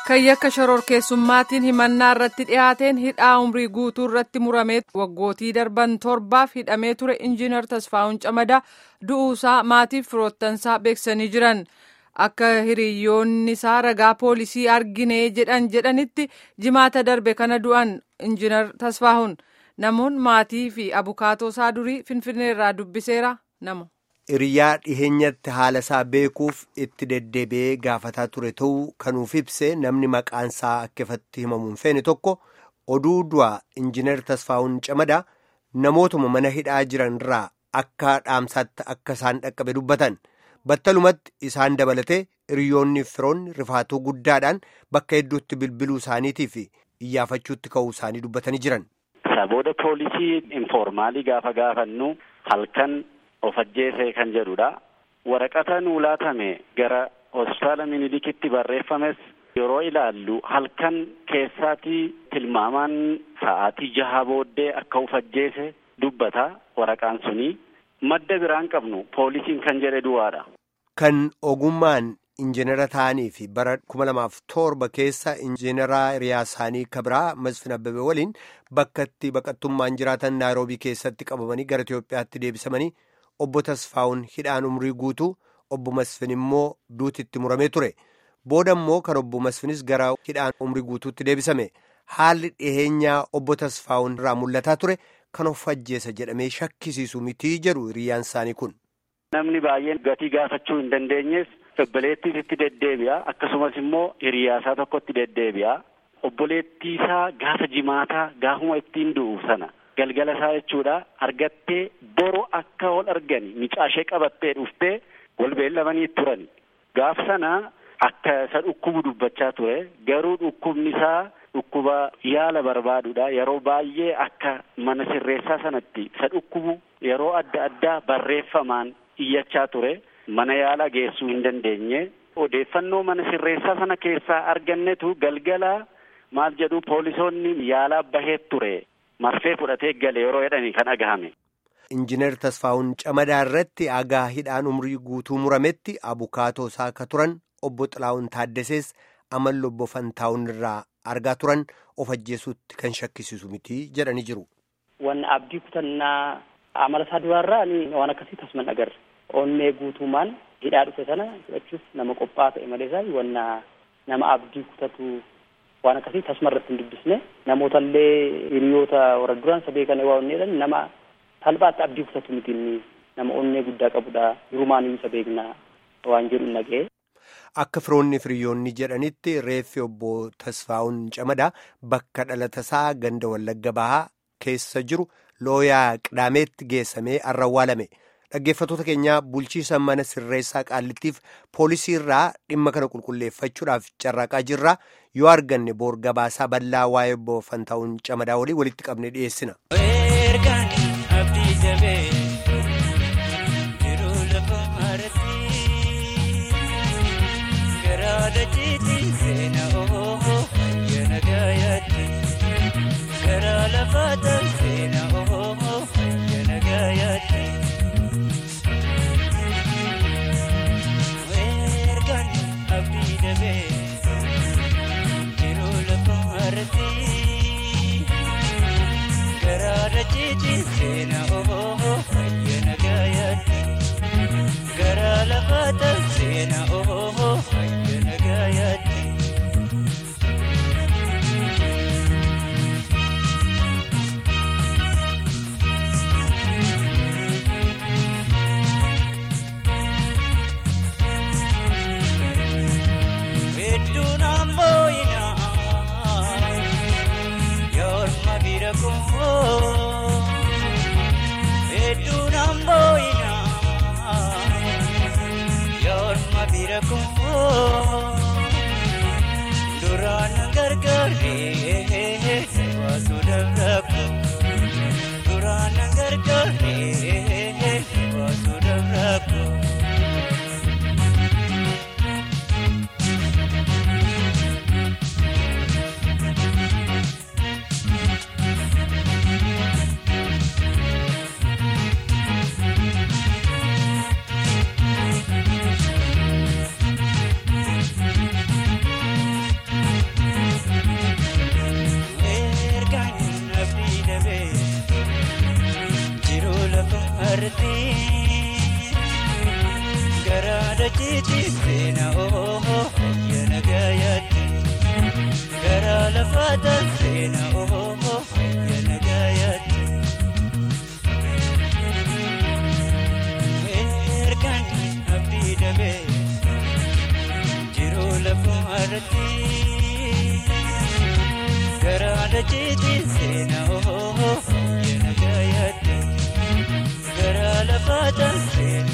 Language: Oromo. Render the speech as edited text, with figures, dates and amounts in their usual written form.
Kayyakka shororkeessummaatiin himannaa irratti dhiyaateen hidhaa umrii guutuu irratti muramee waggootii darban torbaaf hidhamee ture Injiinar Tasfaa'uun Camadaa du'uusaa maatiif firoottansaa beeksisanii jiran. Akka hiriyoonni isaa ragaa poolisii argine jedhanitti jimaata darbe kana du'an Injiinar Tasfaa'uun. Namoonni maatii fi abukaatoo isaa durii Finfinnee irraa dubbiseera nama. Hiriyaa dhiheenyatti haala isaa beekuuf itti deddeebi'ee gaafataa ture ta'uu kanuuf ibse namni maqaan isaa akka ifatti himamuun feene tokko oduu du'a Injiinar Tasfaa'uun Camadaa namootuma mana hidhaa jiran irraa akka dhaamsaatti akka isaan dhaqqabe dubbatan. Battalumatti isaan dabalatee hiriyoonni firoonni rifaatuu guddaadhaan bakka hedduutti bilbiluu isaaniitii fi iyyaafachuutti ka'uu isaanii dubbatanii jiran. Sabooda poolisii informaalii gaafa gaafannu halkan of ajjeesee kan jedhudha. Waraqata nuu laatame gara hospitaala Minilikitti barreeffames yeroo ilaallu halkan keessaatii tilmaamaan sa'aatii 6 booddee akka of ajjeese dubbata waraqaan suni. Madda biraan qabnu poolisiin kan jedhe du'aadha. Kan ogummaan injiinara ta'anii fi bara 2007 keessa injiinaraa hiriyaa isaanii kabiraa Masfin Abbabee waliin bakkatti baqattummaan jiraatan Naayiroobii keessatti qabamanii gara Itoophiyaatti deebisamanii obbo Tasfaa'uun hidhaan umrii guutuu obbo Masfin immoo duutitti muramee ture. Booda immoo kan obbo Masfinis gara hidhaan umrii guutuutti deebisame. Haalli dhiheenyaa obbo Tasfaa'uun irraa mul'ataa ture kan of ajjeesa jedhamee shakkisiisu mitii jedhu hiriyyaan isaanii kun. Namni baay'een gatii gaafachuu hin dandeenyees obboleettiis itti deddeebi'a. Akkasumas immoo hiriyaasaa tokkotti deddeebi'a. Obboleettii isaa gaafa jimaataa gaafuma ittiin du'u sana galgala isaa jechuudha argattee boru akka wal argani micaashee qabattee dhuftee wal beellamanii turani. Gaaf sana akka isa dhukkubu dubbachaa ture garuu dhukkubni isaa dhukkuba yaala barbaadudha. Yeroo baay'ee akka mana sirreessaa sanatti isa dhukkubu yeroo adda addaa barreeffamaan iyyachaa ture. Mana yaala geessuu hin dandeenye. Odeeffannoo mana sirreessaa sana keessaa argannetu galgala maal jedhu poolisoonni yaalaa bahee ture. Marfee fudhatee gale yeroo jedhanii kan dhagahame. Injiinar Tasfaa'uun Camadaa irratti agaa hidhaan umrii guutuu murametti abukaatoo isaa akka turan obbo Xilaa'uun Taaddasees amalli obbo Fantaa'uun irraa argaa turan of ajjeesuutti kan shakkisiisu miti jedhanii jiru. Waan abdii kutannaa amala isaa duraarraa waan akkasii tasman agarra. Onnee guutumaan hidhaa dhufe sana fudhachuuf nama qophaa ta'e malee isaa waan nama abdii kutatu waan akkasii tasma irratti hin dubbisne namoota illee hiriyoota warra duraan sabee kana waa onneedhaan nama salphaatti abdii kutatu miti nama onnee guddaa qabudha hirumaan isa beekna waan jedhu nagee. Akka firoonni hiriyoonni jedhanitti reeffi obbo Tasfaa'uun Camadaa bakka dhalatasaa ganda Wallagga Bahaa keessa jiru looyaa Qidaameetti geessamee awwaalame. Dhaggeeffattoota keenya bulchiisa mana sirreessaa Qaallittiif poolisii irraa dhimma kana qulqulleeffachuudhaaf carraaqaa jirra. Yoo arganne boor gabaasaa bal'aa waa'ee obbo Fantaa'uun Camadaa walii walitti qabne dhiyeessina. fumarti garada cicisena yana gayati gara lafata sena yana gayati erkan abdi dabe jiru la fumarti garada cicisena yana gayati gara lafata sena